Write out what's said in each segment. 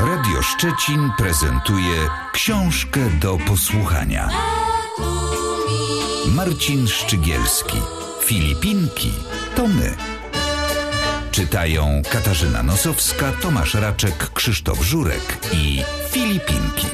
Radio Szczecin prezentuje książkę do posłuchania. Marcin Szczygielski. Filipinki to my. Czytają Katarzyna Nosowska, Tomasz Raczek, Krzysztof Żurek i Filipinki.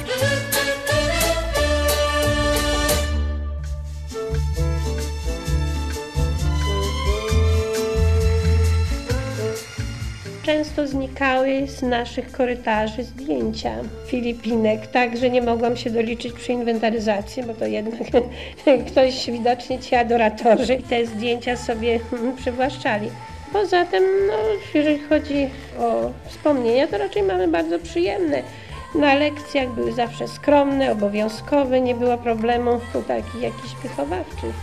Często znikały z naszych korytarzy zdjęcia Filipinek, tak, że nie mogłam się doliczyć przy inwentaryzacji, bo to jednak ktoś widocznie ci adoratorzy te zdjęcia sobie przywłaszczali. Poza tym, jeżeli chodzi o wspomnienia, to raczej mamy bardzo przyjemne. Na lekcjach były zawsze skromne, obowiązkowe, nie było problemu takich jakichś wychowawczych.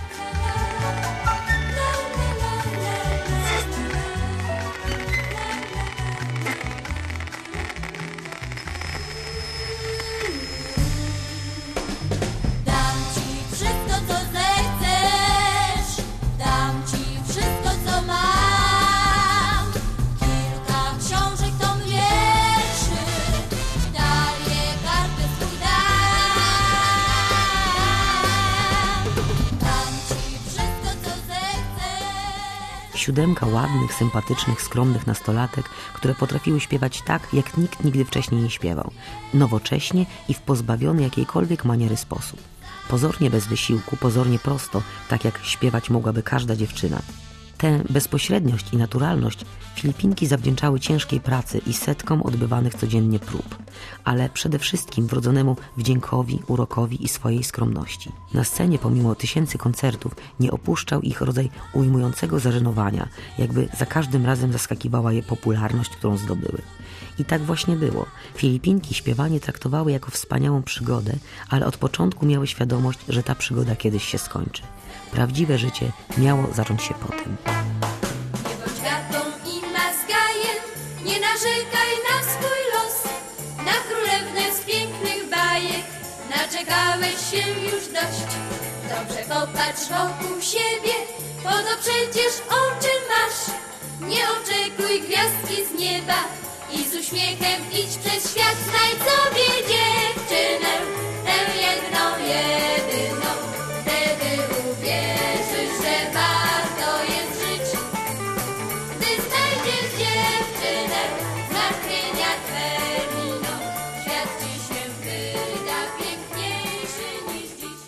Siódemka ładnych, sympatycznych, skromnych nastolatek, które potrafiły śpiewać tak, jak nikt nigdy wcześniej nie śpiewał. Nowocześnie i w pozbawiony jakiejkolwiek maniery sposób. Pozornie bez wysiłku, pozornie prosto, tak jak śpiewać mogłaby każda dziewczyna. Tę bezpośredniość i naturalność Filipinki zawdzięczały ciężkiej pracy i setkom odbywanych codziennie prób, ale przede wszystkim wrodzonemu wdziękowi, urokowi i swojej skromności. Na scenie pomimo tysięcy koncertów nie opuszczał ich rodzaj ujmującego zażenowania, jakby za każdym razem zaskakiwała je popularność, którą zdobyły. I tak właśnie było. Filipinki śpiewanie traktowały jako wspaniałą przygodę, ale od początku miały świadomość, że ta przygoda kiedyś się skończy. Prawdziwe życie miało zacząć się potem. Nie bądź gatą i mazgajem, nie narzekaj na swój los. Na królewnę z pięknych bajek naczekałeś się już dość. Dobrze popatrz wokół siebie, po to przecież oczy masz. Nie oczekuj gwiazdki z nieba i z uśmiechem idź przez świat. Znajdź sobie dziewczynę, tę jedną, jedyną. Wtedy uwierzysz, że warto jest żyć. Gdy znajdziesz dziewczynę, zmartwienia twe miną. Świat ci się wyda piękniejszy niż dziś.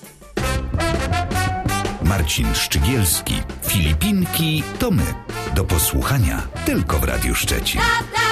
Marcin Szczygielski. Filipinki to my. Do posłuchania tylko w Radiu Szczecin.